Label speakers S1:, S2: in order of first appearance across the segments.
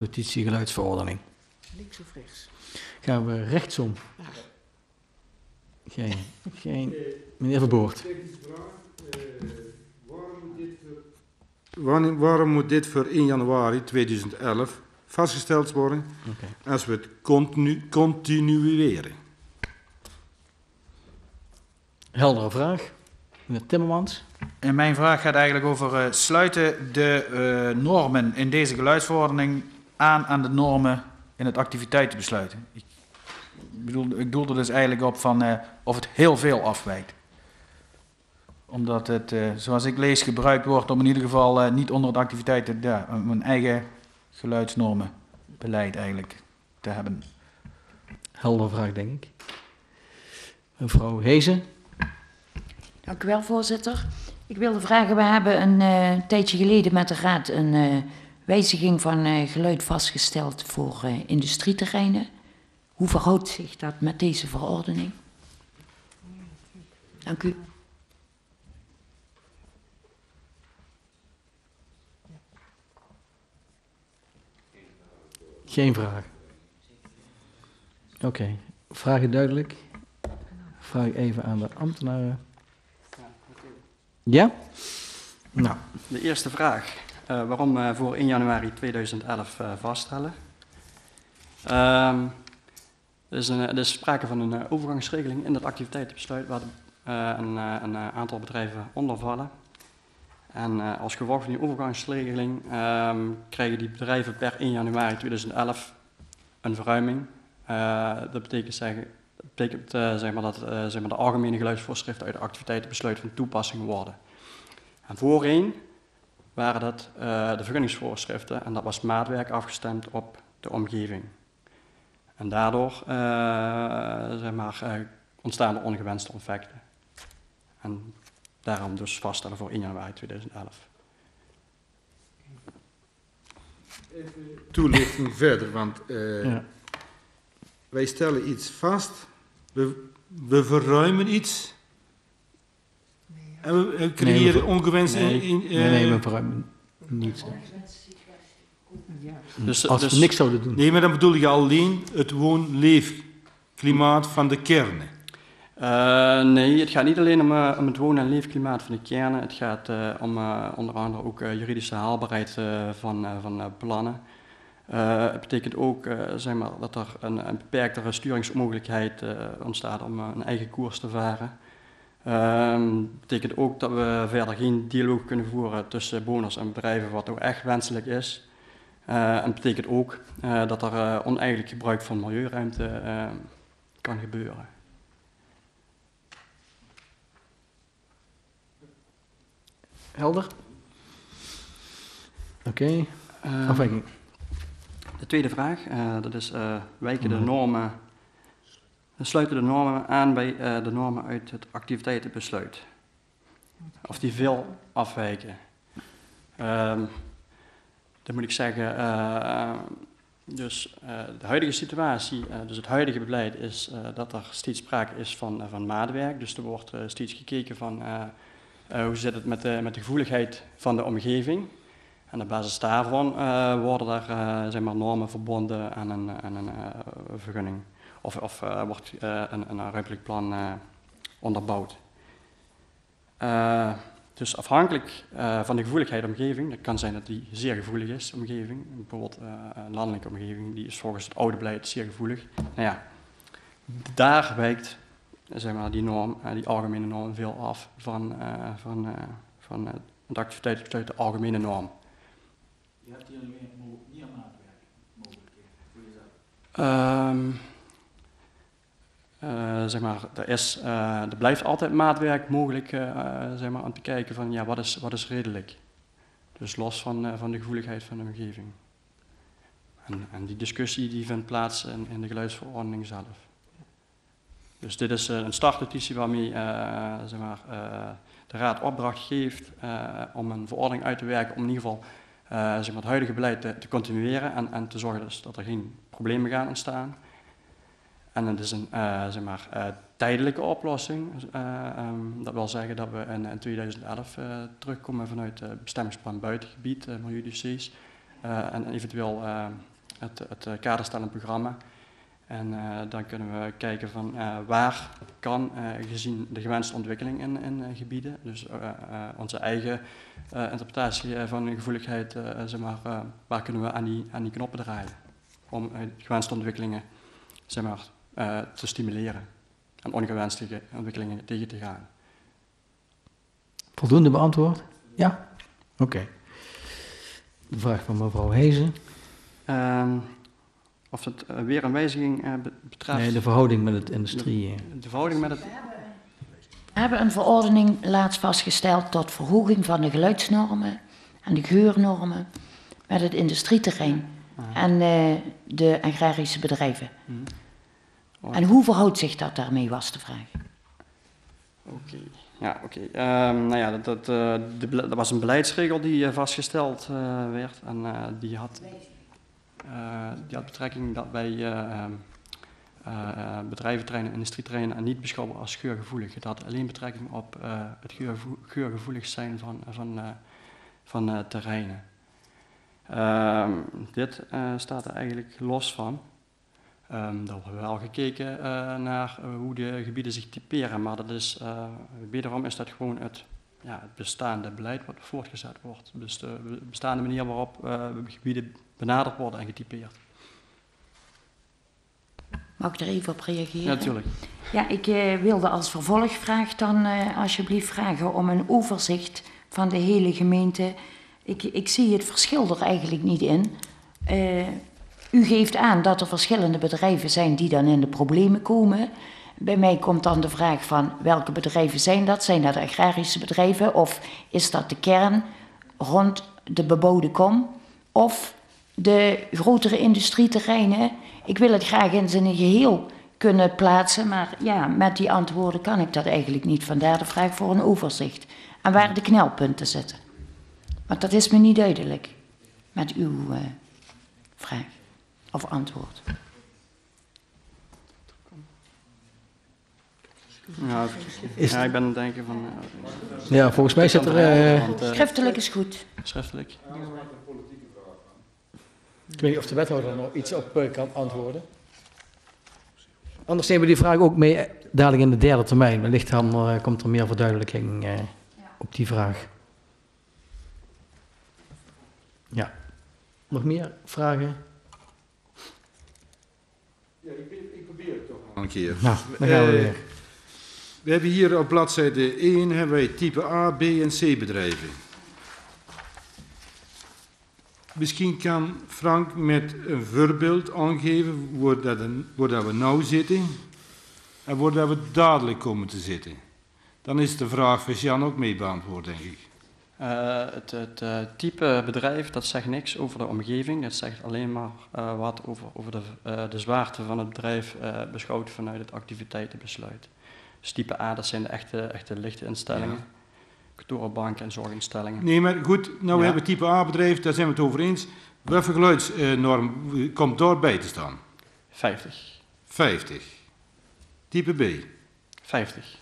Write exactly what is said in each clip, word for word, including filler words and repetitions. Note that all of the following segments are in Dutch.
S1: Notitie geluidsverordening.
S2: Links of rechts?
S1: Gaan we rechtsom?
S2: Ja.
S1: Geen, geen. Meneer Verboort.
S3: Waarom, waarom moet dit voor één januari tweeduizend elf vastgesteld worden
S1: Okay.
S3: als we het continu, continueren?
S1: Heldere vraag. Meneer Timmermans.
S4: En mijn vraag gaat eigenlijk over uh, sluiten de uh, normen in deze geluidsverordening aan aan de normen in het activiteitenbesluit. Ik bedoel, ik doel er dus eigenlijk op van uh, of het heel veel afwijkt. Omdat het, uh, zoals ik lees, gebruikt wordt om in ieder geval uh, niet onder het activiteiten, ja, een eigen geluidsnormenbeleid eigenlijk te hebben.
S1: Heldere vraag, denk ik. Mevrouw Hezen.
S2: Dank u wel, voorzitter. Ik wilde vragen, we hebben een uh, tijdje geleden met de Raad een uh, wijziging van uh, geluid vastgesteld voor uh, industrieterreinen. Hoe verhoudt zich dat met deze verordening? Dank u.
S1: Geen vraag. Oké, okay. Vragen duidelijk. Vraag ik even aan de ambtenaren. Ja? Nou.
S5: De eerste vraag. Uh, waarom uh, voor één januari tweeduizend elf uh, vaststellen? Um, er, is een, er is sprake van een uh, overgangsregeling in dat activiteitenbesluit waar de, uh, een, uh, een uh, aantal bedrijven onder vallen. En uh, als gevolg van die overgangsregeling um, krijgen die bedrijven per één januari tweeduizend elf een verruiming. Uh, dat betekent, zeggen, dat betekent uh, zeg maar dat uh, zeg maar de algemene geluidsvoorschriften uit het activiteitenbesluit van toepassing worden. En voorheen waren dat uh, de vergunningsvoorschriften en dat was maatwerk afgestemd op de omgeving. En daardoor uh, zeg maar, uh, ontstaan er ongewenste effecten. En daarom dus vaststellen voor één januari tweeduizend elf.
S3: Even toelichting verder, want uh, ja. wij stellen iets vast, we, we verruimen iets en we, we creëren nee, we ongewenste...
S1: Nee,
S3: in, uh,
S1: nee, nee, we verruimen niet.
S5: Ja. Dus,
S1: Als we
S5: dus,
S1: niks zouden doen.
S3: Nee, maar dan bedoel je alleen het woon-leefklimaat van de kernen.
S5: Uh, nee, het gaat niet alleen om, uh, om het woon- en leefklimaat van de kernen. Het gaat uh, om uh, onder andere ook uh, juridische haalbaarheid uh, van, uh, van uh, plannen. Uh, het betekent ook uh, zeg maar, dat er een, een beperktere sturingsmogelijkheid uh, ontstaat om uh, een eigen koers te varen. Het uh, betekent ook dat we verder geen dialoog kunnen voeren tussen bewoners en bedrijven, wat ook echt wenselijk is. Uh, en het betekent ook uh, dat er uh, oneigenlijk gebruik van milieuruimte uh, kan gebeuren.
S1: Helder? Oké. Okay. Uh, Afwijking.
S5: De tweede vraag, uh, dat is uh, wijken de normen, sluiten de normen aan bij uh, de normen uit het activiteitenbesluit. Of die veel afwijken. Uh, dan moet ik zeggen, uh, dus uh, de huidige situatie, uh, dus het huidige beleid is uh, dat er steeds sprake is van, uh, van maatwerk. Dus er wordt uh, steeds gekeken van uh, uh, hoe zit het met de, met de gevoeligheid van de omgeving. En op basis daarvan uh, worden er uh, zeg maar normen verbonden aan een, aan een uh, vergunning. Of, of uh, wordt uh, een, een ruimtelijk plan uh, onderbouwd. Uh, dus afhankelijk uh, van de gevoeligheid van de omgeving, dat kan zijn dat die zeer gevoelig is, de omgeving. Bijvoorbeeld uh, een landelijke omgeving, die is volgens het oude beleid zeer gevoelig. Nou ja, daar wijkt zeg maar, die norm, uh, die algemene norm veel af van, uh, van, uh, van uh, het activiteitsbesluit, de algemene norm.
S4: Je hebt hier meer, meer maatwerk mogelijkheden voor jezelf.
S5: Um, uh, zeg maar, er, is, uh, er blijft altijd maatwerk mogelijk uh, zeg maar, om te kijken van ja, wat is, wat is redelijk. Dus los van, uh, van de gevoeligheid van de omgeving. En, en die discussie die vindt plaats in, in de geluidsverordening zelf. Dus dit is uh, een startnotitie waarmee uh, zeg maar, uh, de Raad opdracht geeft uh, om een verordening uit te werken om in ieder geval Uh, zeg maar, het huidige beleid te, te continueren en, en te zorgen dus dat er geen problemen gaan ontstaan. En het is een uh, zeg maar, uh, tijdelijke oplossing. Uh, um, dat wil zeggen dat we in, in tweeduizend elf uh, terugkomen vanuit het uh, bestemmingsplan buitengebied, uh, milieudossiers. Uh, en eventueel uh, het, het uh, kaderstellend programma. En uh, dan kunnen we kijken van uh, waar kan, uh, gezien de gewenste ontwikkeling in, in uh, gebieden, dus uh, uh, onze eigen uh, interpretatie uh, van gevoeligheid, uh, zeg maar, uh, waar kunnen we aan die, aan die knoppen draaien om uh, gewenste ontwikkelingen, zeg maar, uh, te stimuleren en ongewenste ontwikkelingen tegen te gaan.
S1: Voldoende beantwoord? Ja? Oké. Okay. De vraag van mevrouw Hezen.
S5: Um, of het uh, weer een wijziging uh, betreft...
S1: Nee, de verhouding met het industrie.
S5: De, de verhouding met het...
S2: We hebben een verordening laatst vastgesteld tot verhoging van de geluidsnormen en de geurnormen met het industrieterrein ah. en uh, de agrarische bedrijven. Hmm. En hoe verhoudt zich dat daarmee, was de vraag.
S5: Oké. Okay. Ja, oké. Okay. Um, nou ja, dat, dat, uh, de, dat was een beleidsregel die uh, vastgesteld uh, werd. En uh, die, had, uh, die had betrekking dat bij uh, uh, bedrijventerreinen en industrieterreinen niet beschouwbaar als geurgevoelig. Het had alleen betrekking op uh, het geurgevo geurgevoelig zijn van, van, uh, van uh, terreinen. Uh, dit uh, staat er eigenlijk los van. Um, daar hebben we wel gekeken uh, naar uh, hoe de gebieden zich typeren, maar dat is, uh, wederom is dat gewoon het, ja, het bestaande beleid wat voortgezet wordt. Dus de bestaande manier waarop uh, gebieden benaderd worden en getypeerd.
S2: Mag ik er even op reageren?
S5: Ja, natuurlijk.
S2: Ja, ik uh, wilde als vervolgvraag dan uh, alsjeblieft vragen om een overzicht van de hele gemeente. Ik, ik zie het verschil er eigenlijk niet in. Uh, U geeft aan dat er verschillende bedrijven zijn die dan in de problemen komen. Bij mij komt dan de vraag van welke bedrijven zijn dat? Zijn dat agrarische bedrijven of is dat de kern rond de bebouwde kom? Of de grotere industrieterreinen? Ik wil het graag in zijn geheel kunnen plaatsen, maar ja, met die antwoorden kan ik dat eigenlijk niet. Vandaar de vraag voor een overzicht. En waar de knelpunten zitten. Want dat is me niet duidelijk met uw uh, vraag. Of antwoord.
S5: Ja, is ja, ik ben aan het denken van... Uh,
S1: ja, volgens mij zit er... Uh,
S2: want, uh, schriftelijk is goed.
S5: Schriftelijk.
S1: Ik weet niet of de wethouder er nog iets op uh, kan antwoorden. Anders nemen we die vraag ook mee dadelijk in de derde termijn. Wellicht dan uh, komt er meer verduidelijking uh, op die vraag. Ja. Nog meer vragen?
S3: Ja, ik, ik probeer het toch nog een keer.
S1: Nou, dan gaan we
S3: uh,
S1: weer.
S3: We hebben hier op bladzijde één hebben wij type A, B en C bedrijven. Misschien kan Frank met een voorbeeld aangeven waar, dat een, waar dat we nou zitten en waar dat we dadelijk komen te zitten. Dan is de vraag van Jan ook mee beantwoord, denk ik.
S5: Uh, het het uh, type bedrijf, dat zegt niks over de omgeving. Dat zegt alleen maar uh, wat over, over de, uh, de zwaarte van het bedrijf uh, beschouwd vanuit het activiteitenbesluit. Dus type A, dat zijn de echte, echte lichte instellingen. Ja. Kantorenbanken en zorginstellingen.
S3: Nee, maar goed, nou ja. We hebben type A bedrijf, daar zijn we het over eens. Welke geluidsnorm uh, komt daarbij te staan?
S5: vijftig.
S3: vijftig. Type B?
S5: vijftig.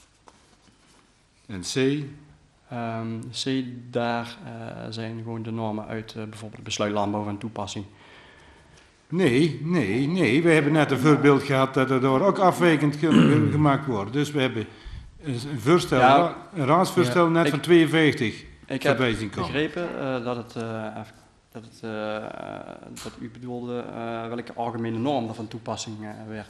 S3: En C?
S5: Um, C, daar uh, zijn gewoon de normen uit uh, bijvoorbeeld besluit landbouw en toepassing. Nee, nee, nee. We hebben net een voorbeeld gehad dat er door ook afwijkend gemaakt wordt. Dus we hebben een, voorstel, ja, een raadsvoorstel ja, net ik, van tweeënvijftig. Ik heb begrepen uh, dat, het, uh, dat, het, uh, dat u bedoelde uh, welke algemene norm er van toepassing uh, werd.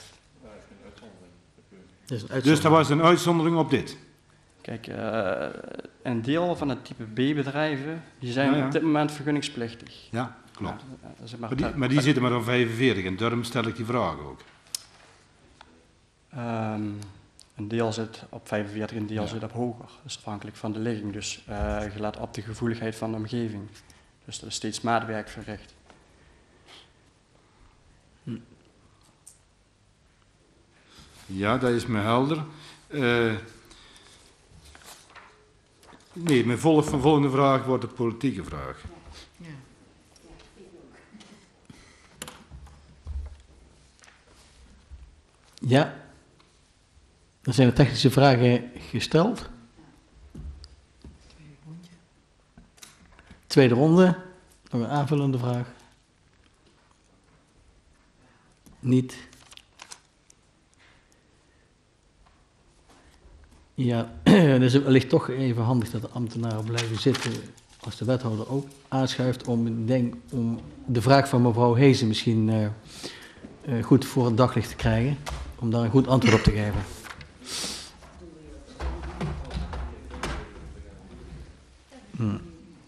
S3: Dus, dus dat was een uitzondering op dit.
S5: Kijk, uh, een deel van het type B-bedrijven, die zijn ja, ja. op dit moment vergunningsplichtig.
S3: Ja, klopt.
S5: Ja, uh, zeg maar,
S3: maar die, maar die zitten maar op vijfenveertig en daarom stel ik die vraag ook.
S5: Um, een deel zit op vijfenveertig, een deel ja. zit op hoger. Dat is afhankelijk van de ligging, dus uh, gelet op de gevoeligheid van de omgeving. Dus er is steeds maatwerk verricht.
S3: Hm. Ja, dat is me helder. Uh, Nee, mijn volgende vraag wordt de politieke vraag. Ja.
S1: Ja, er zijn de technische vragen gesteld. Tweede ronde, nog een aanvullende vraag. Niet. Ja, dus het ligt toch even handig dat de ambtenaren blijven zitten als de wethouder ook aanschuift om, ik denk, om de vraag van mevrouw Hezen misschien uh, uh, goed voor het daglicht te krijgen, om daar een goed antwoord op te geven. Hmm.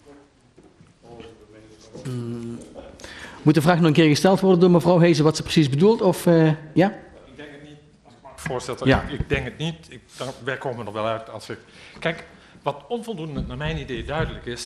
S1: Hmm. Moet de vraag nog een keer gesteld worden door mevrouw Hezen wat ze precies bedoelt? Of, uh, ja?
S6: Ik denk het niet, als ik mag voorstellen,
S1: Ja.
S6: ik, ik denk het niet. Ik, daar, wij komen er wel uit als ik... Kijk, wat onvoldoende naar mijn idee duidelijk is,